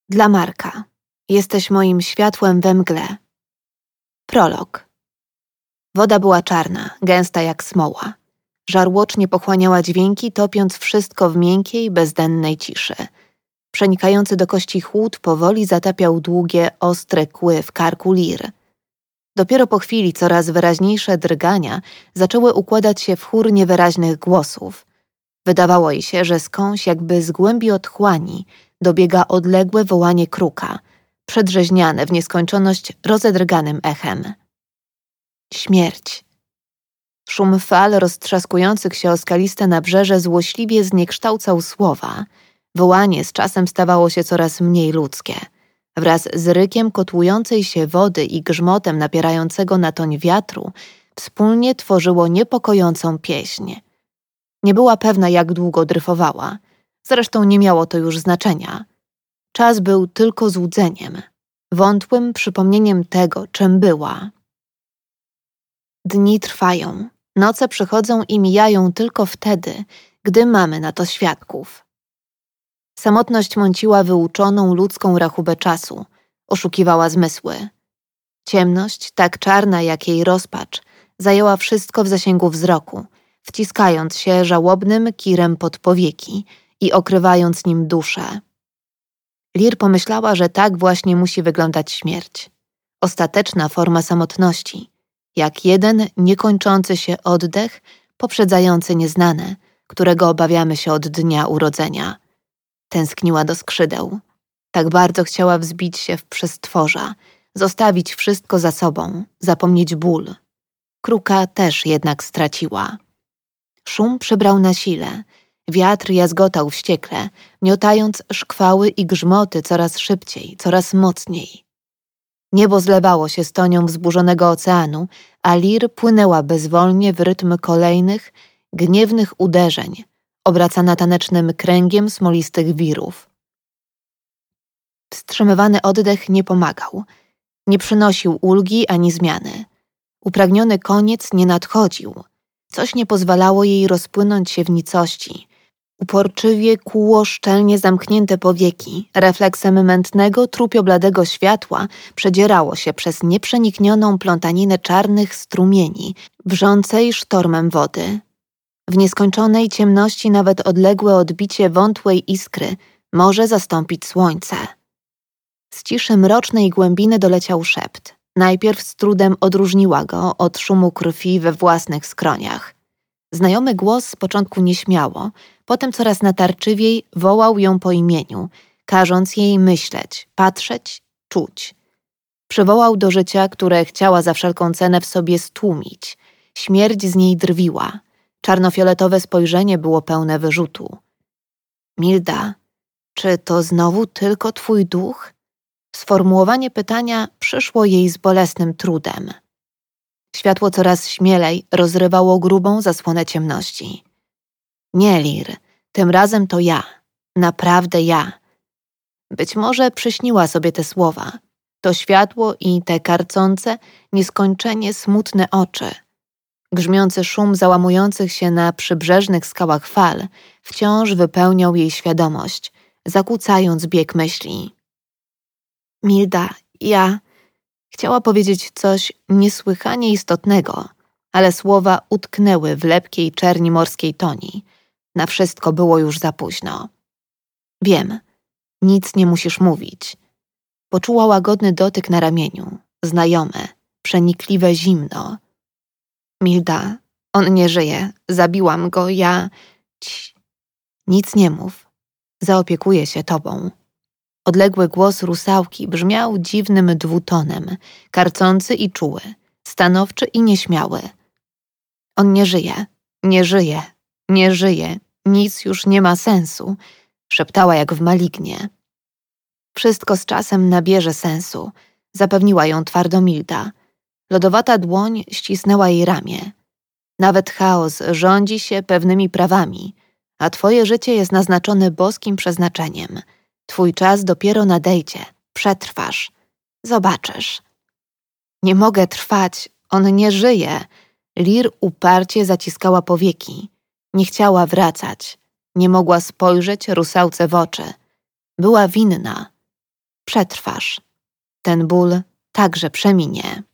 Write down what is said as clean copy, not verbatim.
Dla Marka. Jesteś moim światłem we mgle. Prolog. Woda była czarna, gęsta jak smoła. Żarłocznie pochłaniała dźwięki, topiąc wszystko w miękkiej, bezdennej ciszy. Przenikający do kości chłód powoli zatapiał długie, ostre kły w karku Lir. Dopiero po chwili coraz wyraźniejsze drgania zaczęły układać się w chór niewyraźnych głosów. Wydawało jej się, że skądś jakby z głębi otchłani dobiega odległe wołanie kruka, przedrzeźniane w nieskończoność rozedrganym echem. Śmierć. Szum fal roztrzaskujących się o skaliste nabrzeże złośliwie zniekształcał słowa. Wołanie z czasem stawało się coraz mniej ludzkie. Wraz z rykiem kotłującej się wody i grzmotem napierającego na toń wiatru wspólnie tworzyło niepokojącą pieśń. Nie była pewna, jak długo dryfowała. Zresztą nie miało to już znaczenia. Czas był tylko złudzeniem, wątłym przypomnieniem tego, czym była. Dni trwają, noce przychodzą i mijają tylko wtedy, gdy mamy na to świadków. Samotność mąciła wyuczoną ludzką rachubę czasu, oszukiwała zmysły. Ciemność, tak czarna jak jej rozpacz, zajęła wszystko w zasięgu wzroku, wciskając się żałobnym kirem pod powieki i okrywając nim duszę. Lir pomyślała, że tak właśnie musi wyglądać śmierć. Ostateczna forma samotności, jak jeden niekończący się oddech poprzedzający nieznane, którego obawiamy się od dnia urodzenia. Tęskniła do skrzydeł. Tak bardzo chciała wzbić się w przestworza, zostawić wszystko za sobą, zapomnieć ból. Kruka też jednak straciła. Szum przybrał na sile. Wiatr jazgotał wściekle, miotając szkwały i grzmoty coraz szybciej, coraz mocniej. Niebo zlewało się z tonią wzburzonego oceanu, a Lir płynęła bezwolnie w rytm kolejnych, gniewnych uderzeń, obracana tanecznym kręgiem smolistych wirów. Wstrzymywany oddech nie pomagał, nie przynosił ulgi ani zmiany. Upragniony koniec nie nadchodził. Coś nie pozwalało jej rozpłynąć się w nicości. Uporczywie kłuło szczelnie zamknięte powieki, refleksem mętnego, trupio-bladego światła przedzierało się przez nieprzeniknioną plątaninę czarnych strumieni, wrzącej sztormem wody. W nieskończonej ciemności nawet odległe odbicie wątłej iskry może zastąpić słońce. Z ciszy mrocznej głębiny doleciał szept. Najpierw z trudem odróżniła go od szumu krwi we własnych skroniach. Znajomy głos z początku nieśmiało, potem coraz natarczywiej wołał ją po imieniu, każąc jej myśleć, patrzeć, czuć. Przywołał do życia, które chciała za wszelką cenę w sobie stłumić. Śmierć z niej drwiła. Czarnofioletowe spojrzenie było pełne wyrzutu. Milda, czy to znowu tylko twój duch? Sformułowanie pytania przyszło jej z bolesnym trudem. Światło coraz śmielej rozrywało grubą zasłonę ciemności. Nie, Lir, tym razem to ja. Naprawdę ja. Być może przyśniła sobie te słowa. To światło i te karcące, nieskończenie smutne oczy. Grzmiący szum załamujących się na przybrzeżnych skałach fal wciąż wypełniał jej świadomość, zakłócając bieg myśli. Milda, ja... Chciała powiedzieć coś niesłychanie istotnego, ale słowa utknęły w lepkiej czerni morskiej toni. Na wszystko było już za późno. Wiem, nic nie musisz mówić. Poczuła łagodny dotyk na ramieniu, znajome, przenikliwe zimno. Milda, on nie żyje, zabiłam go, ja... Nic nie mów, zaopiekuję się tobą. Odległy głos rusałki brzmiał dziwnym dwutonem, karcący i czuły, stanowczy i nieśmiały. On nie żyje, nie żyje, nie żyje, nic już nie ma sensu, szeptała jak w malignie. Wszystko z czasem nabierze sensu, zapewniła ją twardo Milda. Lodowata dłoń ścisnęła jej ramię. Nawet chaos rządzi się pewnymi prawami, a twoje życie jest naznaczone boskim przeznaczeniem. Twój czas dopiero nadejdzie, przetrwasz, zobaczysz. Nie mogę trwać, on nie żyje. Lir uparcie zaciskała powieki. Nie chciała wracać. Nie mogła spojrzeć rusałce w oczy. Była winna. przetrwasz. Ten ból także przeminie.